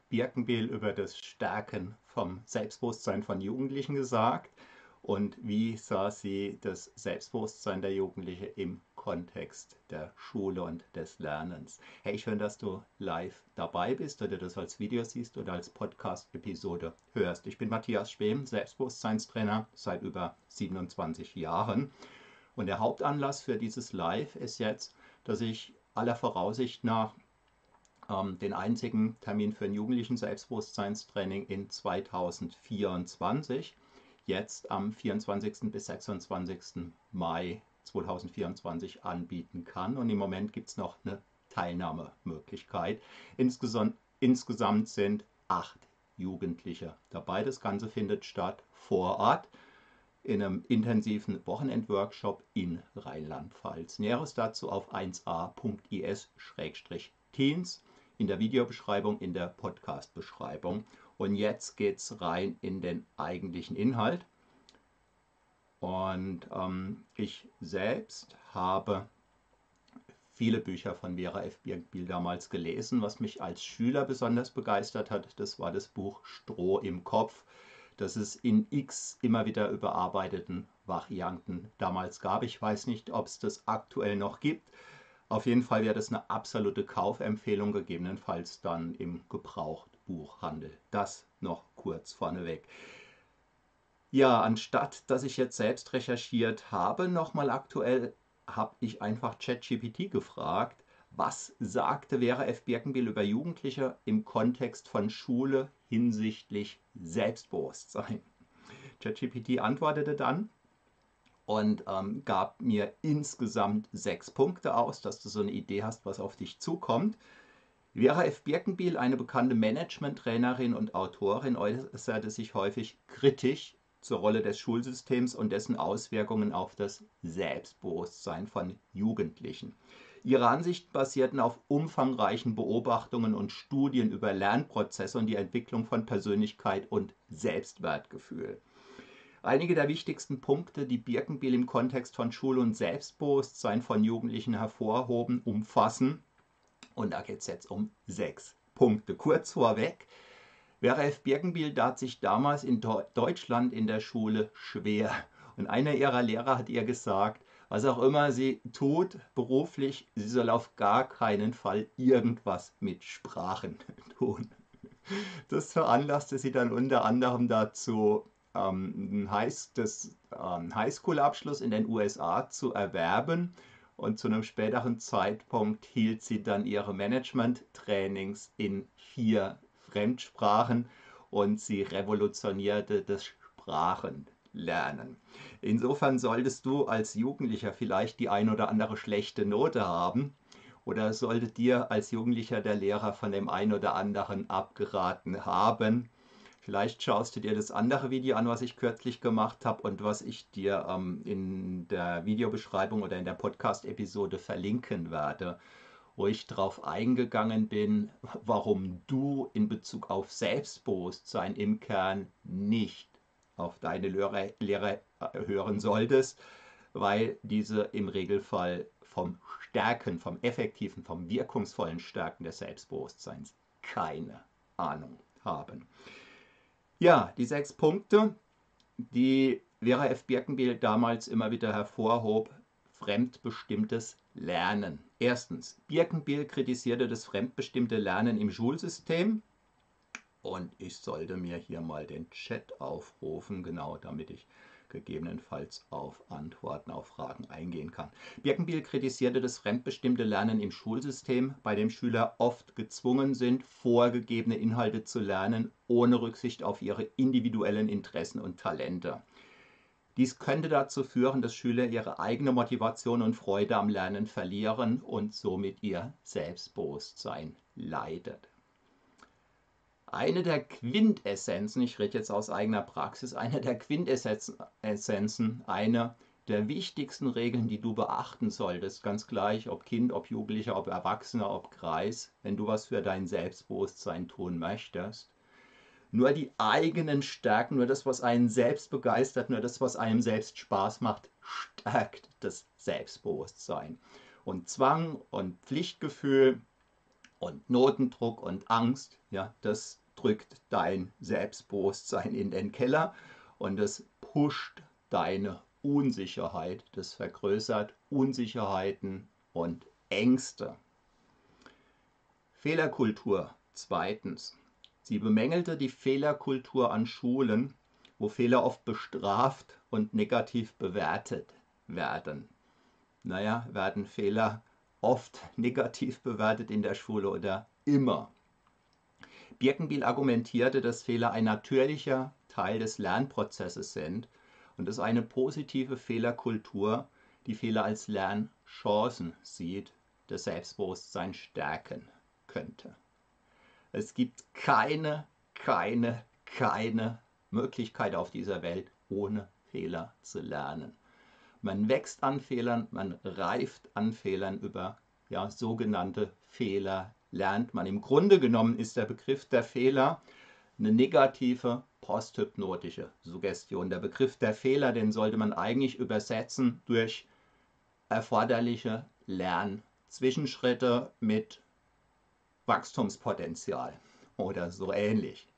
Birkenbiel über das Stärken vom Selbstbewusstsein von Jugendlichen gesagt und wie sah sie das Selbstbewusstsein der Jugendlichen im Kontext der Schule und des Lernens. Hey, schön, dass du live dabei bist oder das als Video siehst oder als Podcast-Episode hörst. Ich bin Matthias Spehm, Selbstbewusstseinstrainer seit über 27 Jahren und der Hauptanlass für dieses Live ist jetzt, dass ich aller Voraussicht nach den einzigen Termin für ein jugendlichen Selbstbewusstseinstraining in 2024, jetzt am 24. bis 26. Mai 2024 anbieten kann. Und im Moment gibt es noch eine Teilnahmemöglichkeit. Insgesamt sind 8 Jugendliche dabei. Das Ganze findet statt vor Ort in einem intensiven Wochenendworkshop in Rheinland-Pfalz. Näheres dazu auf 1a.is-teens in der Videobeschreibung, in der Podcast-Beschreibung. Und jetzt geht es rein in den eigentlichen Inhalt. Und ich selbst habe viele Bücher von Vera F. Birkenbiel damals gelesen. Was mich als Schüler besonders begeistert hat, das war das Buch Stroh im Kopf, das es in x immer wieder überarbeiteten Varianten damals gab. Ich weiß nicht, ob es das aktuell noch gibt. Auf jeden Fall wäre das eine absolute Kaufempfehlung, gegebenenfalls dann im Gebrauchtbuchhandel. Das noch kurz vorneweg. Ja, anstatt dass ich jetzt selbst recherchiert habe, nochmal aktuell, habe ich einfach ChatGPT gefragt, was sagte Vera F. Birkenbiel über Jugendliche im Kontext von Schule hinsichtlich Selbstbewusstsein. ChatGPT antwortete dann und gab mir insgesamt 6 Punkte aus, dass du so eine Idee hast, was auf dich zukommt. Vera F. Birkenbiel, eine bekannte Management-Trainerin und Autorin, äußerte sich häufig kritisch zur Rolle des Schulsystems und dessen Auswirkungen auf das Selbstbewusstsein von Jugendlichen. Ihre Ansichten basierten auf umfangreichen Beobachtungen und Studien über Lernprozesse und die Entwicklung von Persönlichkeit und Selbstwertgefühl. Einige der wichtigsten Punkte, die Birkenbiel im Kontext von Schule und Selbstbewusstsein von Jugendlichen hervorhoben, umfassen, und da geht es jetzt um 6 Punkte. Kurz vorweg, Vera F. Birkenbiel tat sich damals in Deutschland in der Schule schwer. Und einer ihrer Lehrer hat ihr gesagt, was auch immer sie tut beruflich, sie soll auf gar keinen Fall irgendwas mit Sprachen tun. Das veranlasste sie dann unter anderem dazu, einen Highschool-Abschluss in den USA zu erwerben. Und zu einem späteren Zeitpunkt hielt sie dann ihre Management-Trainings in 4 Fremdsprachen und sie revolutionierte das Sprachenlernen. Insofern solltest du als Jugendlicher vielleicht die ein oder andere schlechte Note haben oder sollte dir als Jugendlicher der Lehrer von dem ein oder anderen abgeraten haben. Vielleicht schaust du dir das andere Video an, was ich kürzlich gemacht habe und was ich dir in der Videobeschreibung oder in der Podcast-Episode verlinken werde, wo ich darauf eingegangen bin, warum du in Bezug auf Selbstbewusstsein im Kern nicht auf deine Lehre hören solltest, weil diese im Regelfall vom Stärken, vom effektiven, vom wirkungsvollen Stärken des Selbstbewusstseins keine Ahnung haben. Ja, die 6 Punkte, die Vera F. Birkenbiel damals immer wieder hervorhob: fremdbestimmtes Lernen. Erstens, Birkenbiel kritisierte das fremdbestimmte Lernen im Schulsystem. Und ich sollte mir hier mal den Chat aufrufen, genau, damit ich gegebenenfalls auf Antworten auf Fragen eingehen kann. Birkenbiel kritisierte das fremdbestimmte Lernen im Schulsystem, bei dem Schüler oft gezwungen sind, vorgegebene Inhalte zu lernen, ohne Rücksicht auf ihre individuellen Interessen und Talente. Dies könnte dazu führen, dass Schüler ihre eigene Motivation und Freude am Lernen verlieren und somit ihr Selbstbewusstsein leidet. Eine der Quintessenzen, ich rede jetzt aus eigener Praxis, eine der Quintessenzen, eine der wichtigsten Regeln, die du beachten solltest, ganz gleich, ob Kind, ob Jugendlicher, ob Erwachsener, ob Greis, wenn du was für dein Selbstbewusstsein tun möchtest. Nur die eigenen Stärken, nur das, was einen selbst begeistert, nur das, was einem selbst Spaß macht, stärkt das Selbstbewusstsein. Und Zwang und Pflichtgefühl Und Notendruck und Angst, ja, das drückt dein Selbstbewusstsein in den Keller und das pusht deine Unsicherheit, das vergrößert Unsicherheiten und Ängste. Fehlerkultur. Zweitens. Sie bemängelte die Fehlerkultur an Schulen, wo Fehler oft bestraft und negativ bewertet werden. Naja, werden Fehler oft negativ bewertet in der Schule oder immer? Birkenbiel argumentierte, dass Fehler ein natürlicher Teil des Lernprozesses sind und dass eine positive Fehlerkultur die Fehler als Lernchancen sieht, das Selbstbewusstsein stärken könnte. Es gibt keine Möglichkeit auf dieser Welt, ohne Fehler zu lernen. Man wächst an Fehlern, man reift an Fehlern, über sogenannte Fehler lernt man. Im Grunde genommen ist der Begriff der Fehler eine negative posthypnotische Suggestion. Der Begriff der Fehler, den sollte man eigentlich übersetzen durch erforderliche Lernzwischenschritte mit Wachstumspotenzial oder so ähnlich.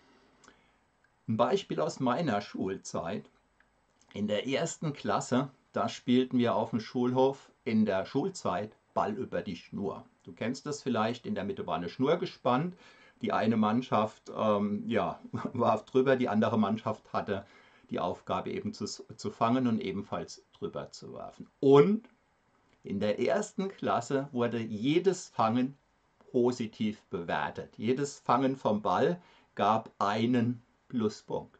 Ein Beispiel aus meiner Schulzeit. In der 1. Klasse, da spielten wir auf dem Schulhof in der Schulzeit Ball über die Schnur. Du kennst das vielleicht, in der Mitte war eine Schnur gespannt. Die eine Mannschaft warf drüber, die andere Mannschaft hatte die Aufgabe eben zu fangen und ebenfalls drüber zu werfen. Und in der 1. Klasse wurde jedes Fangen positiv bewertet. Jedes Fangen vom Ball gab einen Pluspunkt.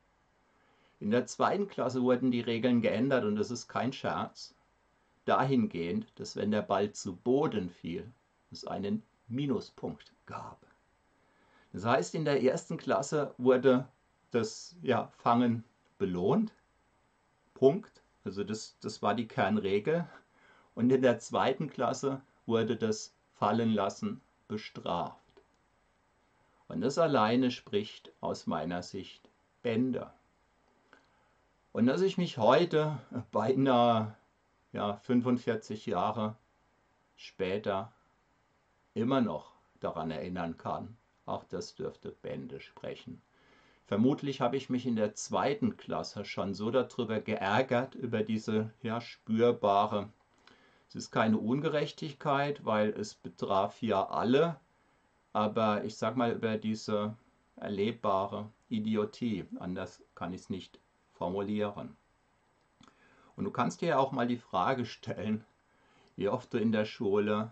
In der 2. Klasse wurden die Regeln geändert und das ist kein Scherz, dahingehend, dass wenn der Ball zu Boden fiel, es einen Minuspunkt gab. Das heißt, in der 1. Klasse wurde das Fangen belohnt, Punkt, also das war die Kernregel. Und in der 2. Klasse wurde das Fallenlassen bestraft. Und das alleine spricht aus meiner Sicht Bände. Und dass ich mich heute, beinahe 45 Jahre später, immer noch daran erinnern kann, auch das dürfte Bände sprechen. Vermutlich habe ich mich in der 2. Klasse schon so darüber geärgert, über diese spürbare, es ist keine Ungerechtigkeit, weil es betraf ja alle, aber ich sag mal über diese erlebbare Idiotie, anders kann ich es nicht formulieren. Und du kannst dir ja auch mal die Frage stellen, wie oft du in der Schule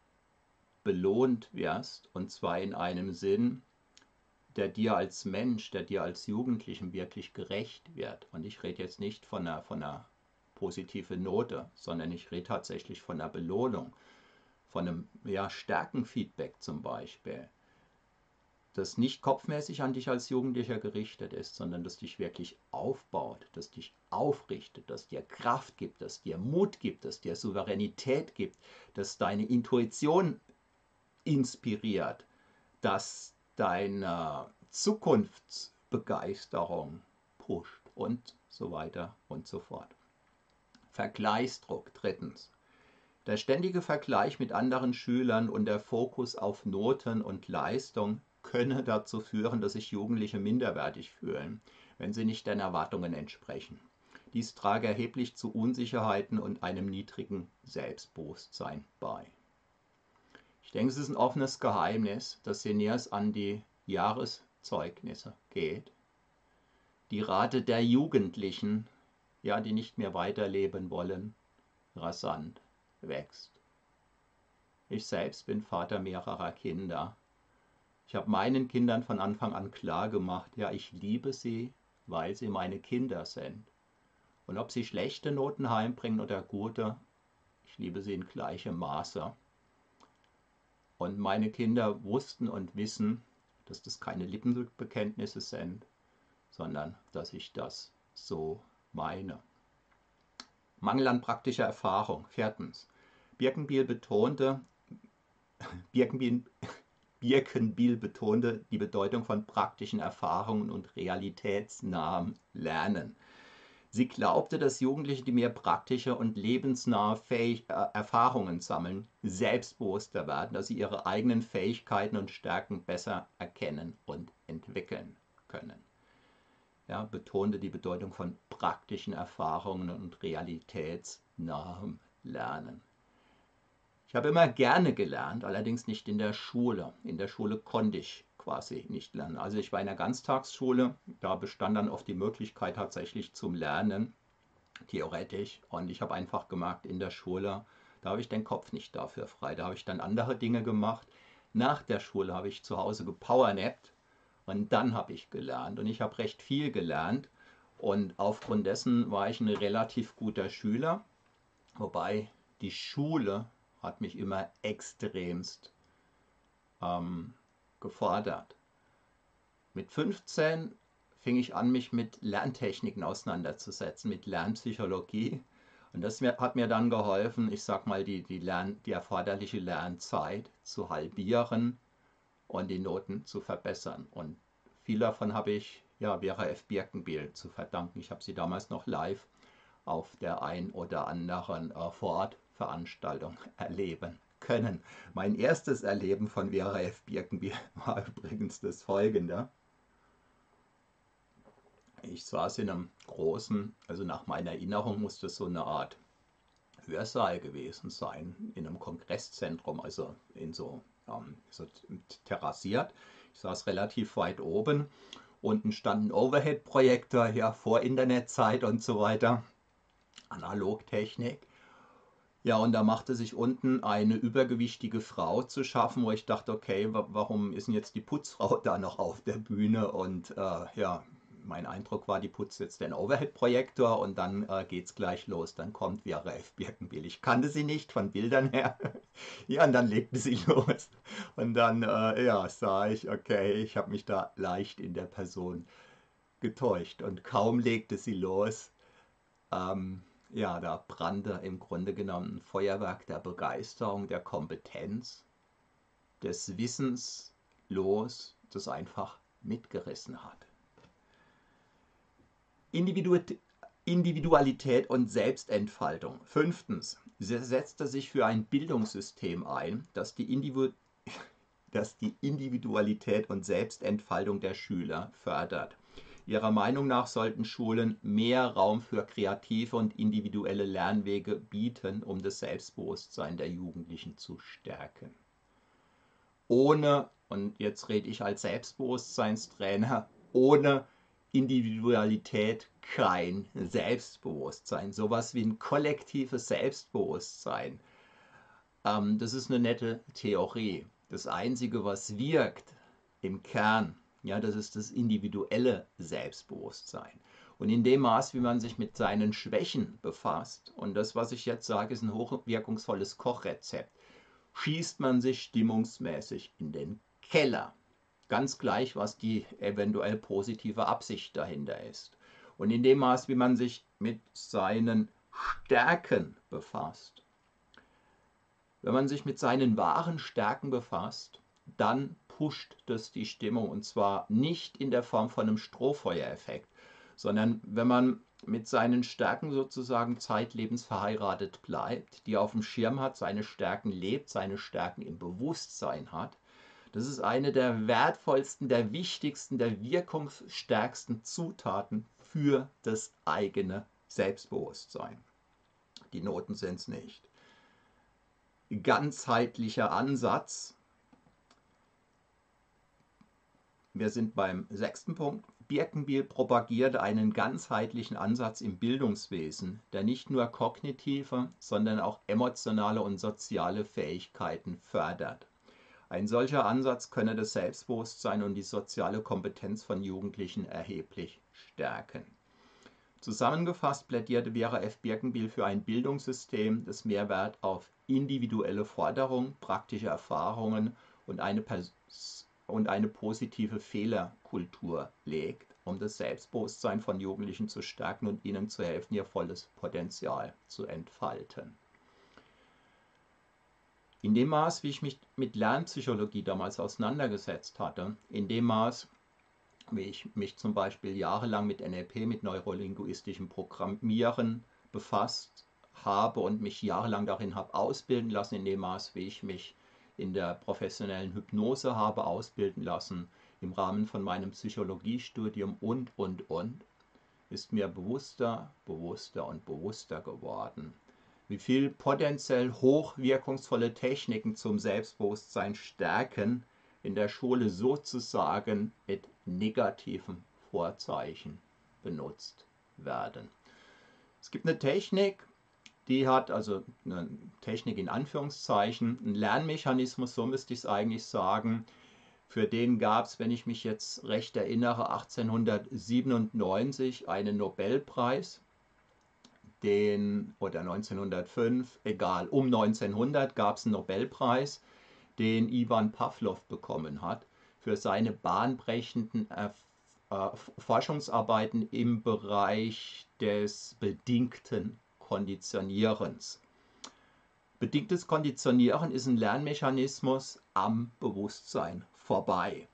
belohnt wirst, und zwar in einem Sinn, der dir als Mensch, der dir als Jugendlichen wirklich gerecht wird. Und ich rede jetzt nicht von einer positiven Note, sondern ich rede tatsächlich von einer Belohnung, von einem Stärkenfeedback zum Beispiel, das nicht kopfmäßig an dich als Jugendlicher gerichtet ist, sondern das dich wirklich aufbaut, das dich aufrichtet, das dir Kraft gibt, das dir Mut gibt, das dir Souveränität gibt, das deine Intuition inspiriert, das deine Zukunftsbegeisterung pusht und so weiter und so fort. Vergleichsdruck. 3. Der ständige Vergleich mit anderen Schülern und der Fokus auf Noten und Leistung könne dazu führen, dass sich Jugendliche minderwertig fühlen, wenn sie nicht den Erwartungen entsprechen. Dies trage erheblich zu Unsicherheiten und einem niedrigen Selbstbewusstsein bei. Ich denke, es ist ein offenes Geheimnis, dass je näher es an die Jahreszeugnisse geht, die Rate der Jugendlichen, die nicht mehr weiterleben wollen, rasant wächst. Ich selbst bin Vater mehrerer Kinder. Ich habe meinen Kindern von Anfang an klar gemacht, ich liebe sie, weil sie meine Kinder sind. Und ob sie schlechte Noten heimbringen oder gute, ich liebe sie in gleichem Maße. Und meine Kinder wussten und wissen, dass das keine Lippenbekenntnisse sind, sondern dass ich das so meine. Mangel an praktischer Erfahrung. 4. Birkenbiel betonte die Bedeutung von praktischen Erfahrungen und realitätsnahem Lernen. Sie glaubte, dass Jugendliche, die mehr praktische und lebensnahe Erfahrungen sammeln, selbstbewusster werden, dass sie ihre eigenen Fähigkeiten und Stärken besser erkennen und entwickeln können. Ja, betonte die Bedeutung von praktischen Erfahrungen und realitätsnahem Lernen. Ich habe immer gerne gelernt, allerdings nicht in der Schule. In der Schule konnte ich quasi nicht lernen. Also ich war in einer Ganztagsschule, da bestand dann oft die Möglichkeit tatsächlich zum Lernen, theoretisch. Und ich habe einfach gemerkt, in der Schule, da habe ich den Kopf nicht dafür frei. Da habe ich dann andere Dinge gemacht. Nach der Schule habe ich zu Hause gepowernappt und dann habe ich gelernt. Und ich habe recht viel gelernt. Und aufgrund dessen war ich ein relativ guter Schüler, wobei die Schule hat mich immer extremst gefordert. Mit 15 fing ich an, mich mit Lerntechniken auseinanderzusetzen, mit Lernpsychologie. Und das hat mir dann geholfen, ich sag mal, die erforderliche Lernzeit zu halbieren und die Noten zu verbessern. Und viel davon habe ich ja Vera F. Birkenbiel zu verdanken. Ich habe sie damals noch live auf der ein oder anderen Vorortveranstaltung erleben können. Mein erstes Erleben von Vera F. Birkenbiel war übrigens das folgende. Ich saß in einem großen, also nach meiner Erinnerung muss das so eine Art Hörsaal gewesen sein, in einem Kongresszentrum, also so terrassiert. Ich saß relativ weit oben. Unten stand ein Overhead-Projektor, ja, vor Internetzeit und so weiter. Analogtechnik. Ja, und da machte sich unten eine übergewichtige Frau zu schaffen, wo ich dachte, okay, warum ist denn jetzt die Putzfrau da noch auf der Bühne? Und ja, mein Eindruck war, die putzt jetzt den Overhead-Projektor und dann geht's gleich los. Dann kommt Vera F. Birkenbiel. Ich kannte sie nicht von Bildern her. Ja, und dann legte sie los. Und dann ja, sah ich, okay, ich habe mich da leicht in der Person getäuscht. Und kaum legte sie los, ja, da brannte im Grunde genommen ein Feuerwerk der Begeisterung, der Kompetenz, des Wissens los, das einfach mitgerissen hat. Individualität und Selbstentfaltung. Fünftens, sie setzte sich für ein Bildungssystem ein, das die Individualität und Selbstentfaltung der Schüler fördert. Ihrer Meinung nach sollten Schulen mehr Raum für kreative und individuelle Lernwege bieten, um das Selbstbewusstsein der Jugendlichen zu stärken. Ohne, und jetzt rede ich als Selbstbewusstseinstrainer, ohne Individualität kein Selbstbewusstsein. Sowas wie ein kollektives Selbstbewusstsein. Das ist eine nette Theorie. Das Einzige, was wirkt im Kern, ja, das ist das individuelle Selbstbewusstsein. Und in dem Maß, wie man sich mit seinen Schwächen befasst, und das, was ich jetzt sage, ist ein hochwirkungsvolles Kochrezept, schießt man sich stimmungsmäßig in den Keller. Ganz gleich, was die eventuell positive Absicht dahinter ist. Und in dem Maß, wie man sich mit seinen Stärken befasst, wenn man sich mit seinen wahren Stärken befasst, dann pusht das die Stimmung, und zwar nicht in der Form von einem Strohfeuereffekt, sondern wenn man mit seinen Stärken sozusagen zeitlebens verheiratet bleibt, die auf dem Schirm hat, seine Stärken lebt, seine Stärken im Bewusstsein hat. Das ist eine der wertvollsten, der wichtigsten, der wirkungsstärksten Zutaten für das eigene Selbstbewusstsein. Die Noten sind es nicht. Ganzheitlicher Ansatz. Wir sind beim 6. Punkt. Birkenbiel propagierte einen ganzheitlichen Ansatz im Bildungswesen, der nicht nur kognitive, sondern auch emotionale und soziale Fähigkeiten fördert. Ein solcher Ansatz könne das Selbstbewusstsein und die soziale Kompetenz von Jugendlichen erheblich stärken. Zusammengefasst plädierte Vera F. Birkenbiel für ein Bildungssystem, das mehr Wert auf individuelle Forderung, praktische Erfahrungen und eine positive Fehlerkultur legt, um das Selbstbewusstsein von Jugendlichen zu stärken und ihnen zu helfen, ihr volles Potenzial zu entfalten. In dem Maß, wie ich mich mit Lernpsychologie damals auseinandergesetzt hatte, in dem Maß wie ich mich zum Beispiel jahrelang mit NLP, mit neurolinguistischem Programmieren befasst habe und mich jahrelang darin habe ausbilden lassen, in dem Maß, wie ich mich in der professionellen Hypnose habe ausbilden lassen, im Rahmen von meinem Psychologiestudium und, ist mir bewusster und bewusster geworden, wie viel potenziell hochwirkungsvolle Techniken zum Selbstbewusstsein stärken in der Schule sozusagen mit negativen Vorzeichen benutzt werden. Es gibt eine Technik, die hat, also eine Technik in Anführungszeichen, einen Lernmechanismus, so müsste ich es eigentlich sagen. Für den gab es, wenn ich mich jetzt recht erinnere, 1897 einen Nobelpreis, oder 1905, egal, um 1900 gab es einen Nobelpreis, den Iwan Pawlow bekommen hat, für seine bahnbrechenden Forschungsarbeiten im Bereich des bedingten Konditionierens. Bedingtes Konditionieren ist ein Lernmechanismus am Bewusstsein vorbei.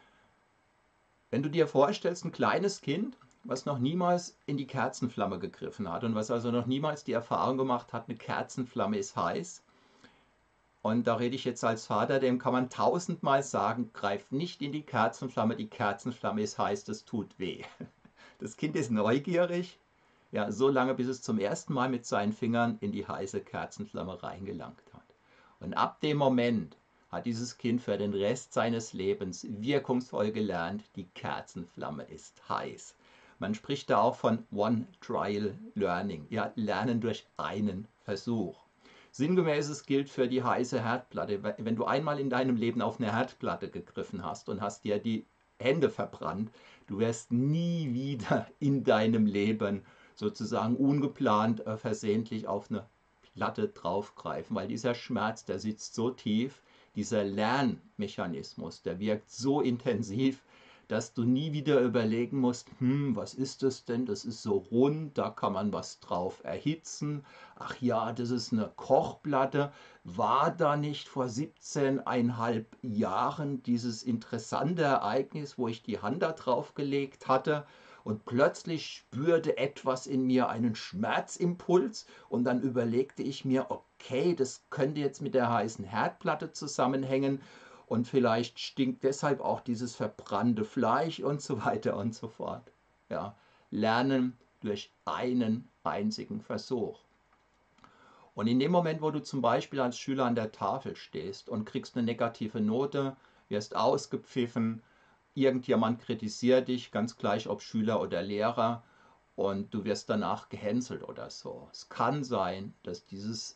Wenn du dir vorstellst, ein kleines Kind, was noch niemals in die Kerzenflamme gegriffen hat und was also noch niemals die Erfahrung gemacht hat, eine Kerzenflamme ist heiß. Und da rede ich jetzt als Vater, dem kann man tausendmal sagen, greif nicht in die Kerzenflamme ist heiß, das tut weh. Das Kind ist neugierig, ja, so lange, bis es zum ersten Mal mit seinen Fingern in die heiße Kerzenflamme reingelangt hat. Und ab dem Moment hat dieses Kind für den Rest seines Lebens wirkungsvoll gelernt, die Kerzenflamme ist heiß. Man spricht da auch von One Trial Learning, ja, Lernen durch einen Versuch. Sinngemäßes gilt für die heiße Herdplatte. Wenn du einmal in deinem Leben auf eine Herdplatte gegriffen hast und hast dir die Hände verbrannt, du wirst nie wieder in deinem Leben sozusagen ungeplant versehentlich auf eine Platte draufgreifen, weil dieser Schmerz, der sitzt so tief, dieser Lernmechanismus, der wirkt so intensiv, dass du nie wieder überlegen musst, was ist das denn? Das ist so rund, da kann man was drauf erhitzen. Ach ja, das ist eine Kochplatte. War da nicht vor 17,5 Jahren dieses interessante Ereignis, wo ich die Hand da drauf gelegt hatte? Und plötzlich spürte etwas in mir einen Schmerzimpuls und dann überlegte ich mir, okay, das könnte jetzt mit der heißen Herdplatte zusammenhängen und vielleicht stinkt deshalb auch dieses verbrannte Fleisch und so weiter und so fort. Ja, lernen durch einen einzigen Versuch. Und in dem Moment, wo du zum Beispiel als Schüler an der Tafel stehst und kriegst eine negative Note, wirst ausgepfiffen, irgendjemand kritisiert dich, ganz gleich ob Schüler oder Lehrer, und du wirst danach gehänselt oder so. Es kann sein, dass dieses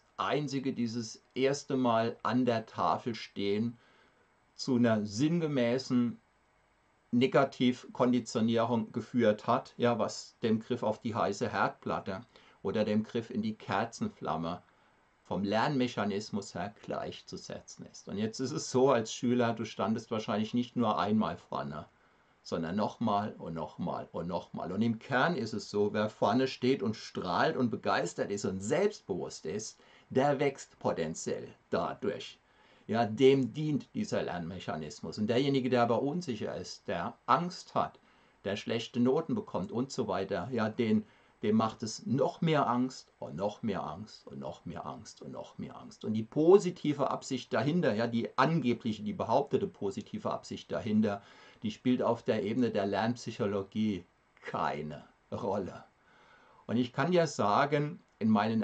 erste Mal an der Tafel stehen zu einer sinngemäßen Negativkonditionierung geführt hat, ja, was dem Griff auf die heiße Herdplatte oder dem Griff in die Kerzenflamme vom Lernmechanismus her gleichzusetzen ist. Und jetzt ist es so, als Schüler, du standest wahrscheinlich nicht nur einmal vorne, sondern nochmal und nochmal und nochmal. Und im Kern ist es so, wer vorne steht und strahlt und begeistert ist und selbstbewusst ist, der wächst potenziell dadurch. Ja, dem dient dieser Lernmechanismus. Und derjenige, der aber unsicher ist, der Angst hat, der schlechte Noten bekommt und so weiter, ja, dem macht es noch mehr Angst und noch mehr Angst und noch mehr Angst und noch mehr Angst. Und die positive Absicht dahinter, ja, die angebliche, die behauptete positive Absicht dahinter, die spielt auf der Ebene der Lernpsychologie keine Rolle. Und ich kann ja sagen, in meinen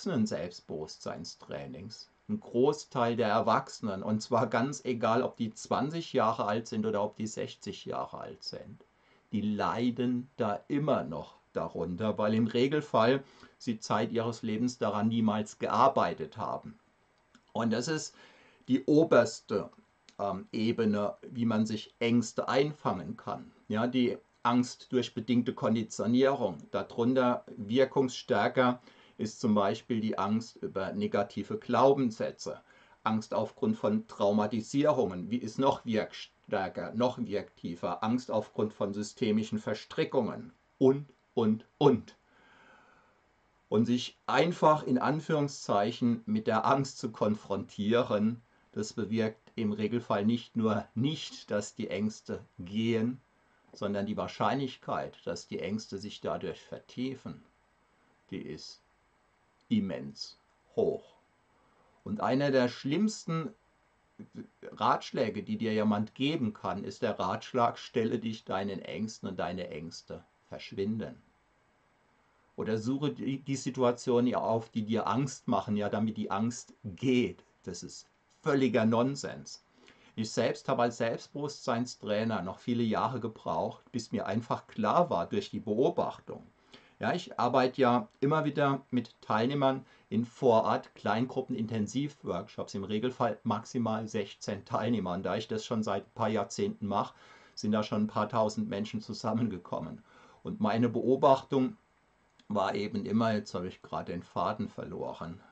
Erwachsenen-Selbstbewusstseinstrainings, ein Großteil der Erwachsenen, und zwar ganz egal, ob die 20 Jahre alt sind oder ob die 60 Jahre alt sind, die leiden da immer noch darunter, weil im Regelfall sie Zeit ihres Lebens daran niemals gearbeitet haben. Und das ist die oberste Ebene, wie man sich Ängste einfangen kann. Ja, die Angst durch bedingte Konditionierung. Darunter wirkungsstärker ist zum Beispiel die Angst über negative Glaubenssätze. Angst aufgrund von Traumatisierungen, wie ist noch wirkstärker, noch wirktiefer. Angst aufgrund von systemischen Verstrickungen und. Und sich einfach in Anführungszeichen mit der Angst zu konfrontieren, das bewirkt im Regelfall nicht nur nicht, dass die Ängste gehen, sondern die Wahrscheinlichkeit, dass die Ängste sich dadurch vertiefen, die ist immens hoch. Und einer der schlimmsten Ratschläge, die dir jemand geben kann, ist der Ratschlag, stelle dich deinen Ängsten und deine Ängste verschwinden. Oder suche die Situationen auf, die dir Angst machen, ja, damit die Angst geht. Das ist völliger Nonsens. Ich selbst habe als Selbstbewusstseinstrainer noch viele Jahre gebraucht, bis mir einfach klar war durch die Beobachtung. Ja, ich arbeite ja immer wieder mit Teilnehmern in Vorort Kleingruppen Intensivworkshops, im Regelfall maximal 16 Teilnehmer. Und da ich das schon seit ein paar Jahrzehnten mache, sind da schon ein paar tausend Menschen zusammengekommen. Und meine Beobachtung war eben immer, jetzt habe ich gerade den Faden verloren.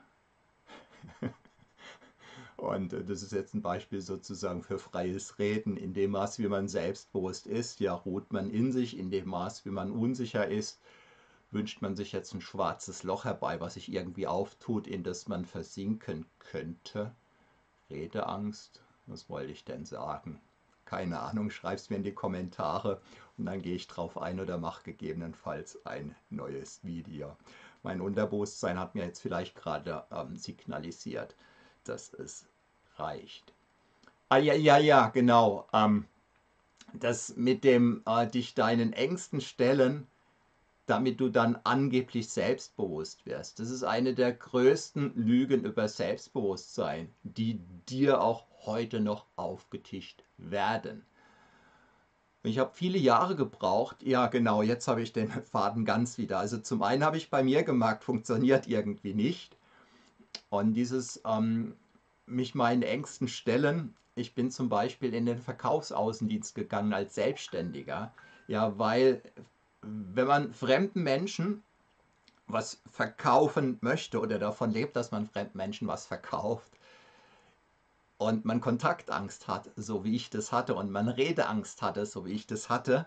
Und das ist jetzt ein Beispiel sozusagen für freies Reden. In dem Maß, wie man selbstbewusst ist, ja, ruht man in sich. In dem Maß, wie man unsicher ist, wünscht man sich jetzt ein schwarzes Loch herbei, was sich irgendwie auftut, in das man versinken könnte. Redeangst, was wollte ich denn sagen? Keine Ahnung, schreib's mir in die Kommentare und dann gehe ich drauf ein oder mache gegebenenfalls ein neues Video. Mein Unterbewusstsein hat mir jetzt vielleicht gerade signalisiert, dass es reicht. Ah ja, ja, ja, genau. Das mit dem dich deinen Ängsten stellen, damit du dann angeblich selbstbewusst wirst. Das ist eine der größten Lügen über Selbstbewusstsein, die dir auch heute noch aufgetischt werden. Ich habe viele Jahre gebraucht, ja genau, jetzt habe ich den Faden ganz wieder. Also zum einen habe ich bei mir gemerkt, funktioniert irgendwie nicht. Und dieses mich meinen Ängsten stellen, ich bin zum Beispiel in den Verkaufsaußendienst gegangen als Selbstständiger, ja, weil wenn man fremden Menschen was verkaufen möchte oder davon lebt, dass man fremden Menschen was verkauft und man Kontaktangst hat, so wie ich das hatte, und man Redeangst hatte, so wie ich das hatte,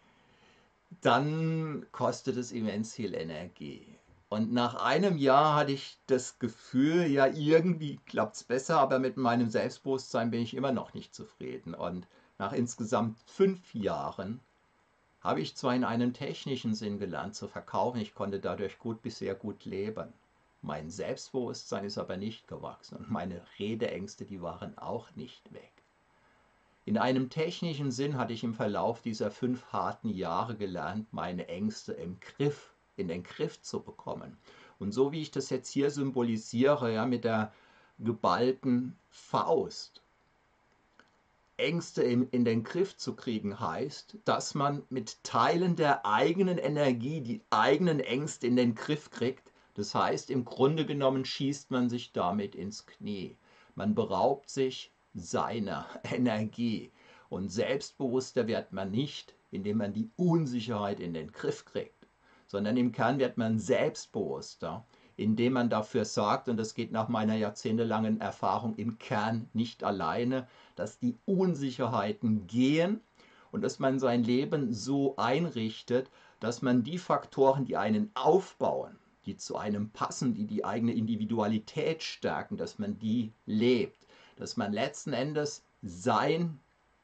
dann kostet es immens viel Energie. Und nach einem Jahr hatte ich das Gefühl, ja, irgendwie klappt es besser, aber mit meinem Selbstbewusstsein bin ich immer noch nicht zufrieden. Und nach insgesamt 5 Jahren habe ich zwar in einem technischen Sinn gelernt zu verkaufen, ich konnte dadurch gut bis sehr gut leben. Mein Selbstbewusstsein ist aber nicht gewachsen und meine Redeängste, die waren auch nicht weg. In einem technischen Sinn hatte ich im Verlauf dieser 5 harten Jahre gelernt, meine Ängste in den Griff zu bekommen. Und so wie ich das jetzt hier symbolisiere, ja, mit der geballten Faust, Ängste in den Griff zu kriegen, heißt, dass man mit Teilen der eigenen Energie die eigenen Ängste in den Griff kriegt. Das heißt, im Grunde genommen schießt man sich damit ins Knie. Man beraubt sich seiner Energie. Und selbstbewusster wird man nicht, indem man die Unsicherheit in den Griff kriegt, sondern im Kern wird man selbstbewusster, indem man dafür sorgt, und das geht nach meiner jahrzehntelangen Erfahrung im Kern nicht alleine, dass die Unsicherheiten gehen und dass man sein Leben so einrichtet, dass man die Faktoren, die einen aufbauen, die zu einem passen, die die eigene Individualität stärken, dass man die lebt, dass man letzten Endes sein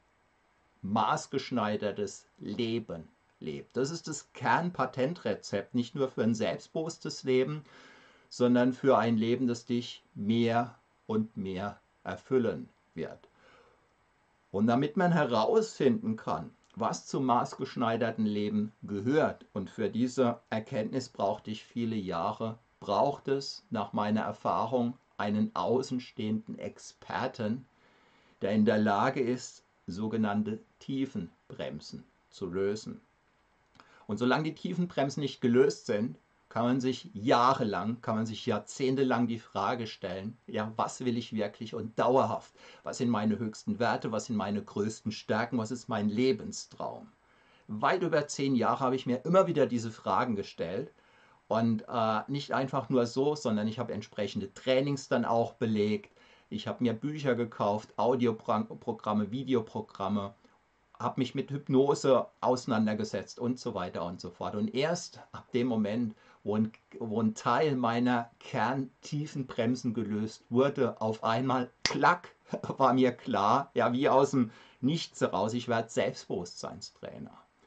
maßgeschneidertes Leben lebt. Das ist das Kernpatentrezept, nicht nur für ein selbstbewusstes Leben, sondern für ein Leben, das dich mehr und mehr erfüllen wird. Und damit man herausfinden kann, was zum maßgeschneiderten Leben gehört, und für diese Erkenntnis brauchte ich viele Jahre, braucht es nach meiner Erfahrung einen außenstehenden Experten, der in der Lage ist, sogenannte Tiefenbremsen zu lösen. Und solange die Tiefenbremsen nicht gelöst sind, kann man sich jahrzehntelang die Frage stellen, ja, was will ich wirklich und dauerhaft? Was sind meine höchsten Werte? Was sind meine größten Stärken? Was ist mein Lebenstraum? Weit über 10 Jahre habe ich mir immer wieder diese Fragen gestellt und nicht einfach nur so, sondern ich habe entsprechende Trainings dann auch belegt. Ich habe mir Bücher gekauft, Audioprogramme, Videoprogramme, habe mich mit Hypnose auseinandergesetzt und so weiter und so fort. Und erst ab dem Moment, wo ein Teil meiner kerntiefen Bremsen gelöst wurde, auf einmal, klack, war mir klar, ja, wie aus dem Nichts heraus, ich werde Selbstbewusstseinstrainer.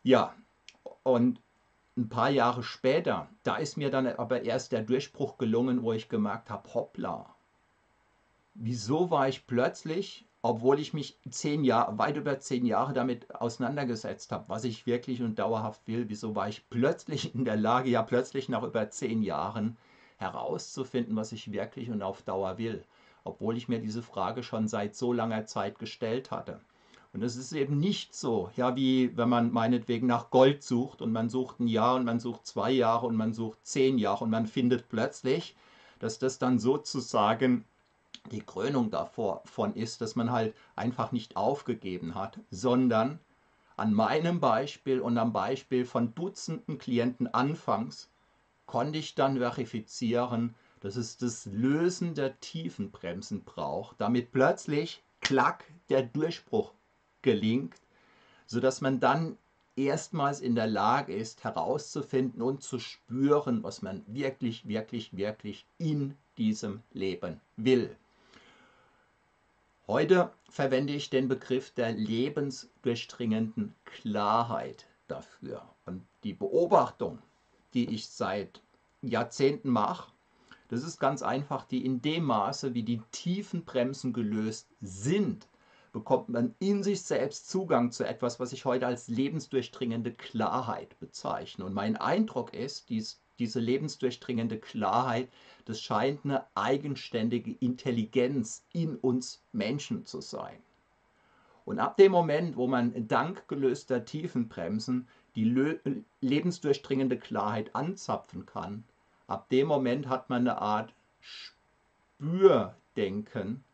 Ja, und ein paar Jahre später, da ist mir dann aber erst der Durchbruch gelungen, wo ich gemerkt habe, hoppla, wieso war ich plötzlich, obwohl ich mich 10 Jahre, weit über 10 Jahre damit auseinandergesetzt habe, was ich wirklich und dauerhaft will, wieso war ich plötzlich in der Lage, ja plötzlich nach über 10 Jahren herauszufinden, was ich wirklich und auf Dauer will, obwohl ich mir diese Frage schon seit so langer Zeit gestellt hatte. Und es ist eben nicht so, ja, wie wenn man meinetwegen nach Gold sucht und man sucht ein Jahr und man sucht 2 Jahre und man sucht 10 Jahre und man findet plötzlich, dass das dann sozusagen die Krönung davon ist, dass man halt einfach nicht aufgegeben hat, sondern an meinem Beispiel und am Beispiel von Dutzenden Klienten anfangs konnte ich dann verifizieren, dass es das Lösen der Tiefenbremsen braucht, damit plötzlich, klack, der Durchbruch gelingt, sodass man dann erstmals in der Lage ist, herauszufinden und zu spüren, was man wirklich, wirklich, wirklich in diesem Leben will. Heute verwende ich den Begriff der lebensdurchdringenden Klarheit dafür. Und die Beobachtung, die ich seit Jahrzehnten mache, das ist ganz einfach, die in dem Maße, wie die tiefen Bremsen gelöst sind, bekommt man in sich selbst Zugang zu etwas, was ich heute als lebensdurchdringende Klarheit bezeichne. Und mein Eindruck ist, diese lebensdurchdringende Klarheit, das scheint eine eigenständige Intelligenz in uns Menschen zu sein. Und ab dem Moment, wo man dank gelöster Tiefenbremsen die lebensdurchdringende Klarheit anzapfen kann, ab dem Moment hat man eine Art Spürdenken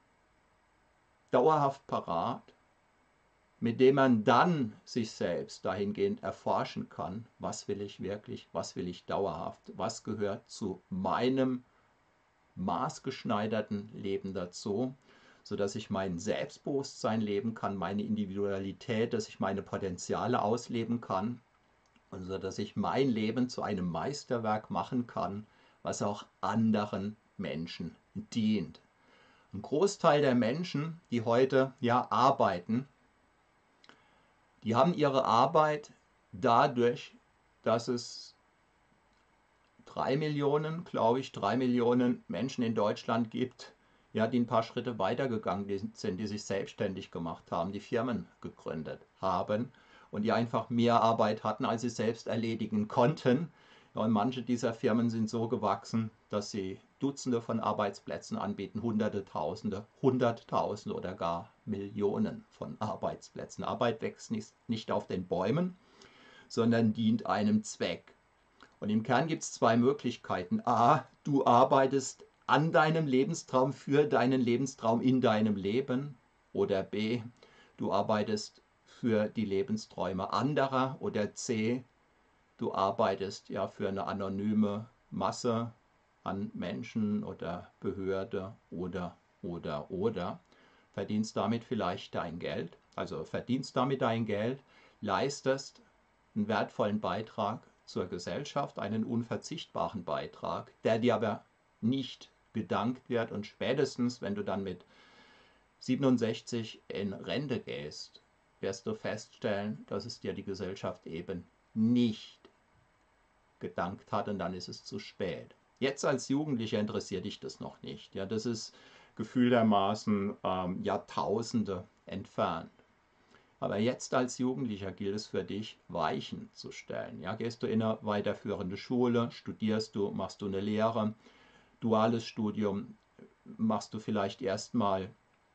dauerhaft parat, mit dem man dann sich selbst dahingehend erforschen kann, was will ich wirklich, was will ich dauerhaft, was gehört zu meinem maßgeschneiderten Leben dazu, sodass ich mein Selbstbewusstsein leben kann, meine Individualität, dass ich meine Potenziale ausleben kann und sodass ich mein Leben zu einem Meisterwerk machen kann, was auch anderen Menschen dient. Ein Großteil der Menschen, die heute ja arbeiten, die haben ihre Arbeit dadurch, dass es 3 Millionen, glaube ich, 3 Millionen Menschen in Deutschland gibt, ja, die ein paar Schritte weitergegangen sind, die sich selbstständig gemacht haben, die Firmen gegründet haben und die einfach mehr Arbeit hatten, als sie selbst erledigen konnten. Ja, und manche dieser Firmen sind so gewachsen, dass sie Dutzende von Arbeitsplätzen anbieten, Hunderte, Tausende, Hunderttausende oder gar Millionen von Arbeitsplätzen. Arbeit wächst nicht auf den Bäumen, sondern dient einem Zweck. Und im Kern gibt es zwei Möglichkeiten. A, du arbeitest an deinem Lebenstraum für deinen Lebenstraum in deinem Leben. Oder B, du arbeitest für die Lebensträume anderer. Oder C, du arbeitest ja für eine anonyme Masse an Menschen oder Behörde oder. Verdienst damit vielleicht dein Geld, also verdienst damit dein Geld, leistest einen wertvollen Beitrag zur Gesellschaft, einen unverzichtbaren Beitrag, der dir aber nicht gedankt wird und spätestens, wenn du dann mit 67 in Rente gehst, wirst du feststellen, dass es dir die Gesellschaft eben nicht gedankt hat und dann ist es zu spät. Jetzt als Jugendlicher interessiert dich das noch nicht. Ja, das ist gefühltermaßen Jahrtausende entfernt. Aber jetzt als Jugendlicher gilt es für dich, Weichen zu stellen. Ja, gehst du in eine weiterführende Schule, studierst du, machst du eine Lehre, duales Studium, machst du vielleicht erstmal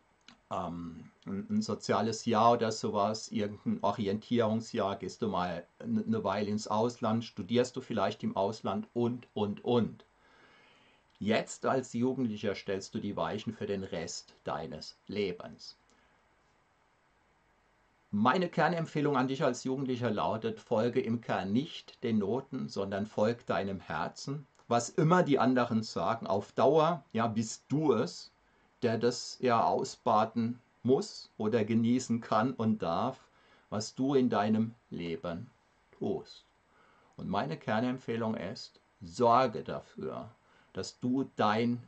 ein soziales Jahr oder sowas, irgendein Orientierungsjahr, gehst du mal eine Weile ins Ausland, studierst du vielleicht im Ausland und. Jetzt als Jugendlicher stellst du die Weichen für den Rest deines Lebens. Meine Kernempfehlung an dich als Jugendlicher lautet, folge im Kern nicht den Noten, sondern folg deinem Herzen. Was immer die anderen sagen, auf Dauer, ja, bist du es, der das ja ausbaden muss oder genießen kann und darf, was du in deinem Leben tust. Und meine Kernempfehlung ist, sorge dafür, dass du dein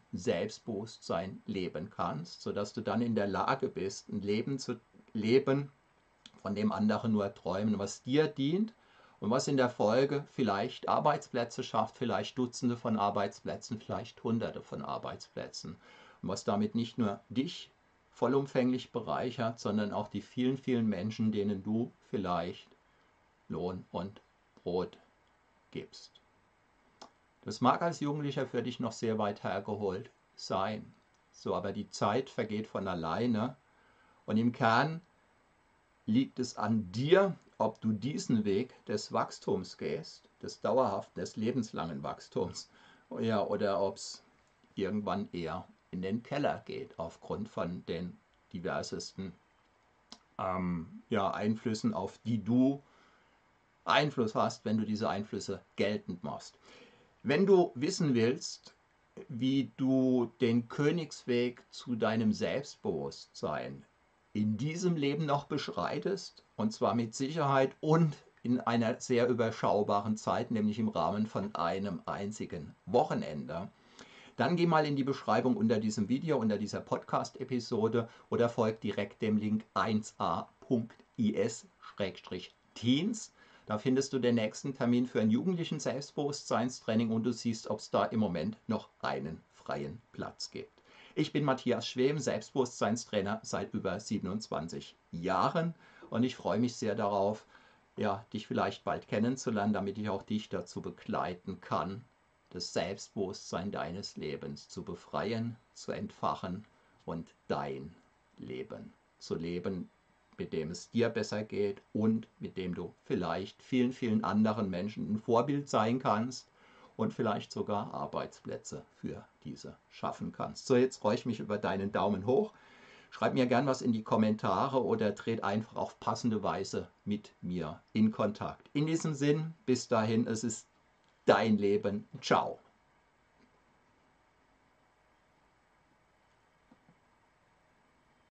Selbstbewusstsein leben kannst, sodass du dann in der Lage bist, ein Leben zu leben, von dem andere nur träumen, was dir dient und was in der Folge vielleicht Arbeitsplätze schafft, vielleicht Dutzende von Arbeitsplätzen, vielleicht Hunderte von Arbeitsplätzen. Und was damit nicht nur dich vollumfänglich bereichert, sondern auch die vielen, vielen Menschen, denen du vielleicht Lohn und Brot gibst. Das mag als Jugendlicher für dich noch sehr weit hergeholt sein. So, aber die Zeit vergeht von alleine und im Kern liegt es an dir, ob du diesen Weg des Wachstums gehst, des dauerhaften, des lebenslangen Wachstums, ja, oder ob es irgendwann eher in den Keller geht, aufgrund von den diversesten Einflüssen, auf die du Einfluss hast, wenn du diese Einflüsse geltend machst. Wenn du wissen willst, wie du den Königsweg zu deinem Selbstbewusstsein in diesem Leben noch beschreitest, und zwar mit Sicherheit und in einer sehr überschaubaren Zeit, nämlich im Rahmen von einem einzigen Wochenende, dann geh mal in die Beschreibung unter diesem Video, unter dieser Podcast-Episode oder folg direkt dem Link 1a.is-teens. Da findest du den nächsten Termin für ein jugendlichen Selbstbewusstseinstraining und du siehst, ob es da im Moment noch einen freien Platz gibt. Ich bin Matthias Schwem, Selbstbewusstseinstrainer seit über 27 Jahren und ich freue mich sehr darauf, dich vielleicht bald kennenzulernen, damit ich auch dich dazu begleiten kann, das Selbstbewusstsein deines Lebens zu befreien, zu entfachen und dein Leben zu leben, mit dem es dir besser geht und mit dem du vielleicht vielen, vielen anderen Menschen ein Vorbild sein kannst und vielleicht sogar Arbeitsplätze für diese schaffen kannst. So, jetzt freue ich mich über deinen Daumen hoch. Schreib mir gern was in die Kommentare oder tret einfach auf passende Weise mit mir in Kontakt. In diesem Sinn, bis dahin, es ist dein Leben. Ciao.